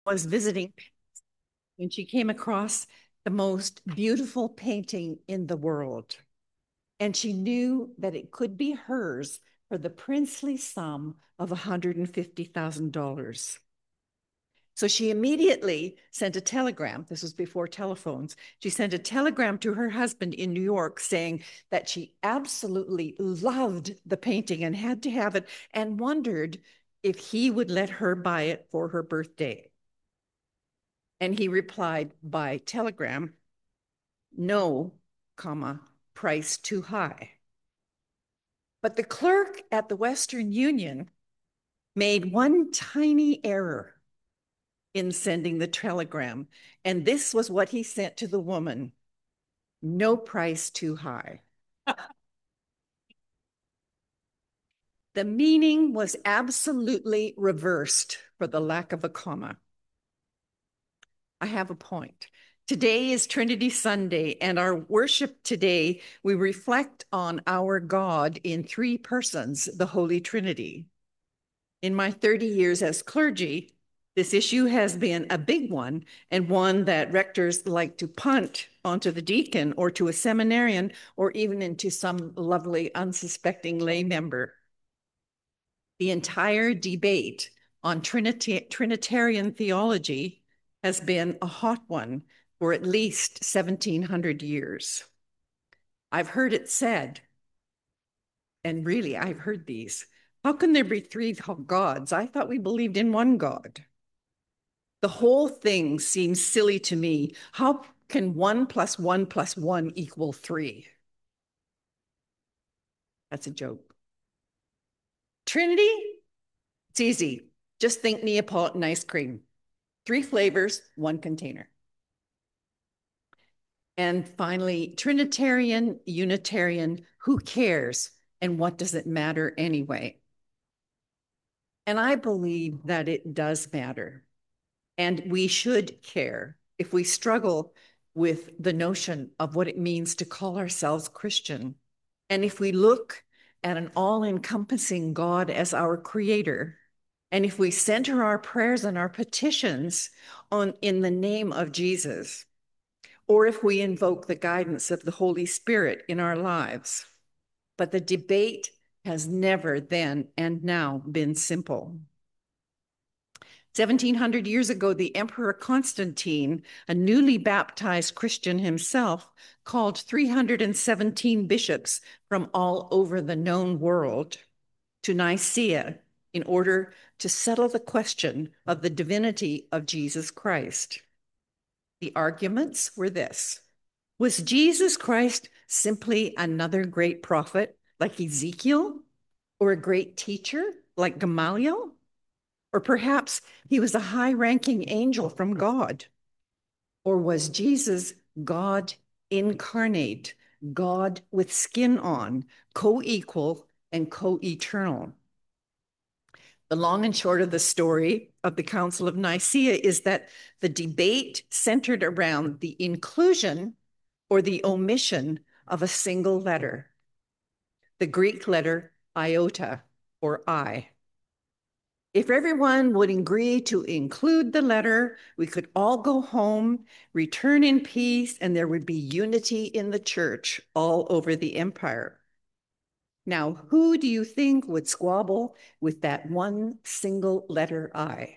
was visiting when she came across the most beautiful painting in the world. And she knew that it could be hers for the princely sum of $150,000. So she immediately sent a telegram. This was before telephones. She sent a telegram to her husband in New York saying that she absolutely loved the painting and had to have it and wondered if he would let her buy it for her birthday. And he replied by telegram, no, comma, price too high. But the clerk at the Western Union made one tiny error in sending the telegram. And this was what he sent to the woman: no price too high. The meaning was absolutely reversed for the lack of a comma. I have a point. Today is Trinity Sunday, and our worship today, we reflect on our God in three persons, the Holy Trinity. In my 30 years as clergy, this issue has been a big one, and one that rectors like to punt onto the deacon or to a seminarian or even into some lovely unsuspecting lay member. The entire debate on Trinitarian theology has been a hot one for at least 1700 years. I've heard it said, and really I've heard these, how can there be three gods? I thought we believed in one God. The whole thing seems silly to me. How can 1 + 1 + 1 equal 3? That's a joke. Trinity, it's easy. Just think Neapolitan ice cream. 3 flavors, 1 container. And finally, Trinitarian, Unitarian, who cares? And what does it matter anyway? And I believe that it does matter. And we should care if we struggle with the notion of what it means to call ourselves Christian. And if we look at an all-encompassing God as our creator, and if we center our prayers and our petitions in the name of Jesus, or if we invoke the guidance of the Holy Spirit in our lives. But the debate has never then and now been simple. 1700 years ago, the Emperor Constantine, a newly baptized Christian himself, called 317 bishops from all over the known world to Nicaea in order to settle the question of the divinity of Jesus Christ. The arguments were this: was Jesus Christ simply another great prophet like Ezekiel, or a great teacher like Gamaliel? Or perhaps he was a high-ranking angel from God? Or was Jesus God incarnate, God with skin on, co-equal and co-eternal? The long and short of the story of the Council of Nicaea is that the debate centered around the inclusion or the omission of a single letter, the Greek letter iota, or I. If everyone would agree to include the letter, we could all go home, return in peace, and there would be unity in the church all over the empire. Now, who do you think would squabble with that one single letter I?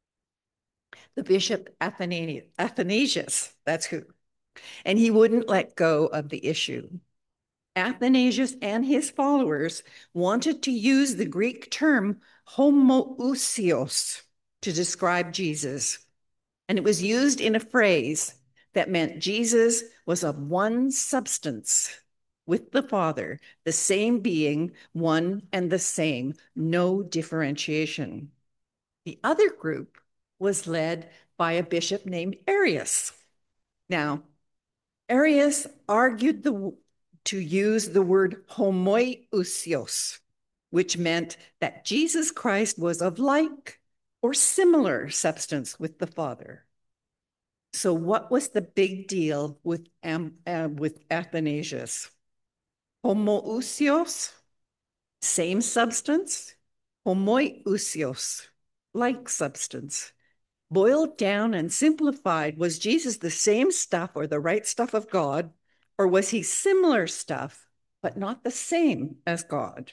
The Bishop Athanasius, that's who. And he wouldn't let go of the issue. Athanasius and his followers wanted to use the Greek term homoousios to describe Jesus. And it was used in a phrase that meant Jesus was of one substance with the Father, the same being, one and the same, no differentiation. The other group was led by a bishop named Arius. Now, Arius argued to use the word homoiousios, which meant that Jesus Christ was of like or similar substance with the Father. So what was the big deal with Athanasius? Homoousios, same substance. Homoiousios, like substance. Boiled down and simplified, was Jesus the same stuff or the right stuff of God, or was he similar stuff, but not the same as God?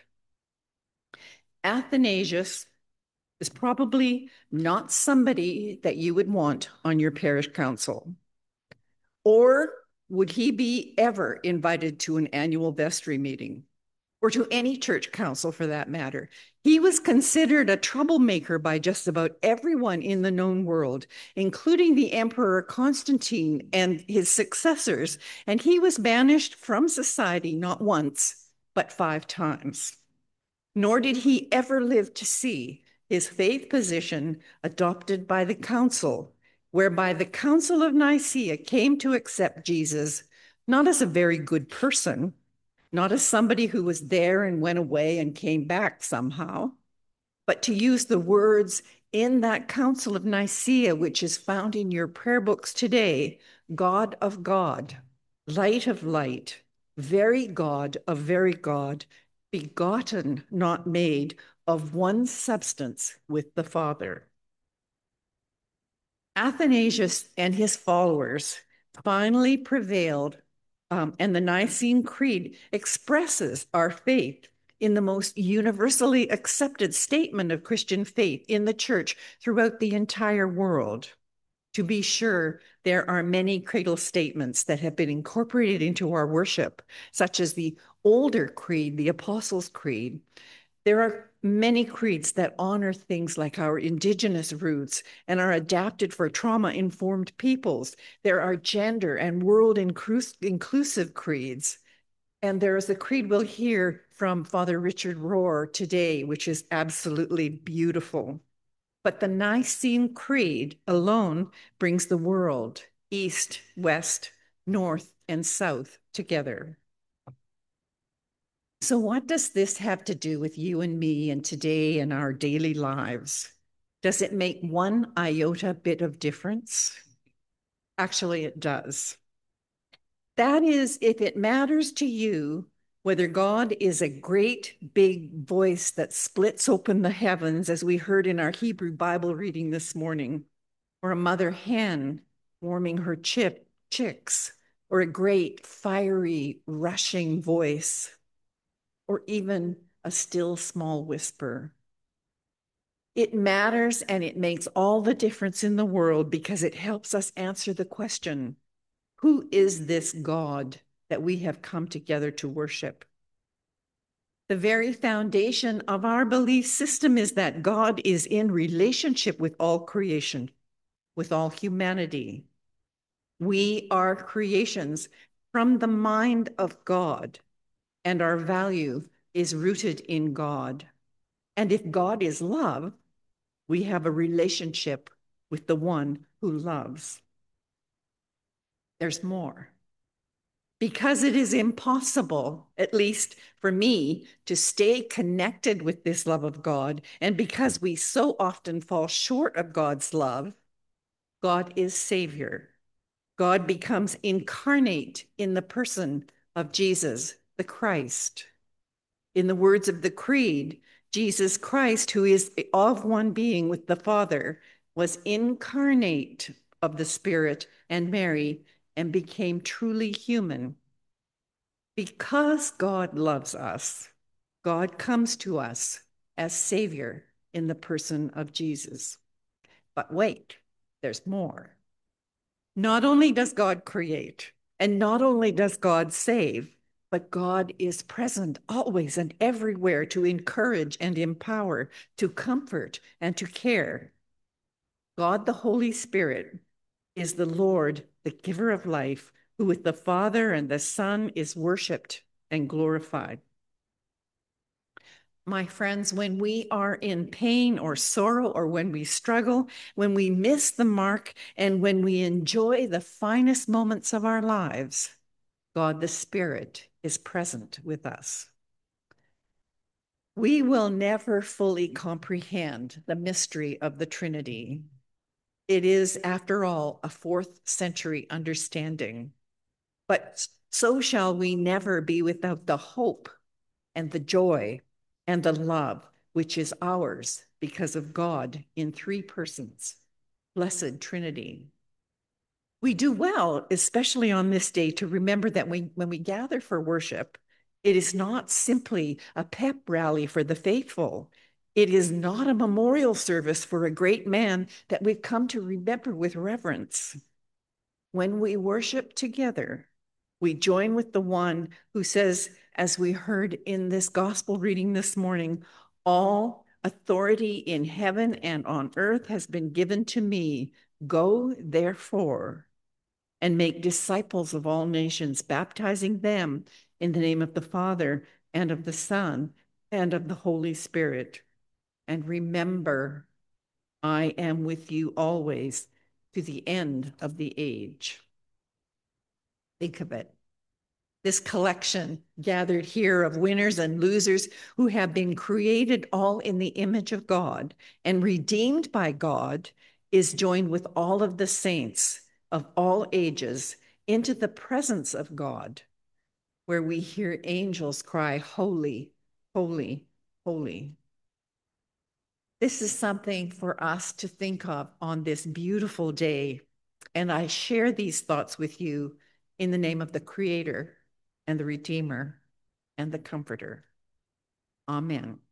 Athanasius is probably not somebody that you would want on your parish council. Or would he be ever invited to an annual vestry meeting? Or to any church council for that matter. He was considered a troublemaker by just about everyone in the known world, including the Emperor Constantine and his successors, and he was banished from society not once, but 5 times. Nor did he ever live to see his faith position adopted by the council, whereby the Council of Nicaea came to accept Jesus not as a very good person, not as somebody who was there and went away and came back somehow, but to use the words in that Council of Nicaea, which is found in your prayer books today: God of God, light of light, very God of very God, begotten, not made, of one substance with the Father. Athanasius and his followers finally prevailed, and the Nicene Creed expresses our faith in the most universally accepted statement of Christian faith in the church throughout the entire world. To be sure, there are many creedal statements that have been incorporated into our worship, such as the older creed, the Apostles' Creed. There are many creeds that honor things like our indigenous roots and are adapted for trauma-informed peoples. There are gender and world inclusive creeds. And there is a creed we'll hear from Father Richard Rohr today, which is absolutely beautiful. But the Nicene Creed alone brings the world, east, west, north, and south together. So what does this have to do with you and me and today and our daily lives? Does it make one iota bit of difference? Actually, it does. That is, if it matters to you whether God is a great big voice that splits open the heavens, as we heard in our Hebrew Bible reading this morning, or a mother hen warming her chicks, or a great fiery rushing voice, or even a still small whisper. It matters, and it makes all the difference in the world because it helps us answer the question, who is this God that we have come together to worship? The very foundation of our belief system is that God is in relationship with all creation, with all humanity. We are creations from the mind of God, and our value is rooted in God. And if God is love, we have a relationship with the one who loves. There's more. Because it is impossible, at least for me, to stay connected with this love of God, and because we so often fall short of God's love, God is Savior. God becomes incarnate in the person of Jesus, the Christ. In the words of the Creed, Jesus Christ, who is of one being with the Father, was incarnate of the Spirit and Mary and became truly human. Because God loves us, God comes to us as Savior in the person of Jesus. But wait, there's more. Not only does God create, and not only does God save, but God is present always and everywhere to encourage and empower, to comfort and to care. God, the Holy Spirit, is the Lord, the giver of life, who with the Father and the Son is worshiped and glorified. My friends, when we are in pain or sorrow, or when we struggle, when we miss the mark, and when we enjoy the finest moments of our lives, God the Spirit is present with us. We will never fully comprehend the mystery of the Trinity. It is, after all, a 4th century understanding. But so shall we never be without the hope and the joy and the love which is ours because of God in 3 persons. Blessed Trinity. We do well, especially on this day, to remember that when we gather for worship, it is not simply a pep rally for the faithful. It is not a memorial service for a great man that we've come to remember with reverence. When we worship together, we join with the one who says, as we heard in this gospel reading this morning, all authority in heaven and on earth has been given to me. Go, therefore, and make disciples of all nations, baptizing them in the name of the Father and of the Son and of the Holy Spirit. And remember, I am with you always to the end of the age. Think of it. This collection gathered here of winners and losers who have been created all in the image of God and redeemed by God is joined with all of the saints of all ages into the presence of God, where we hear angels cry, holy, holy, holy. This is something for us to think of on this beautiful day. And I share these thoughts with you in the name of the Creator and the Redeemer and the Comforter. Amen.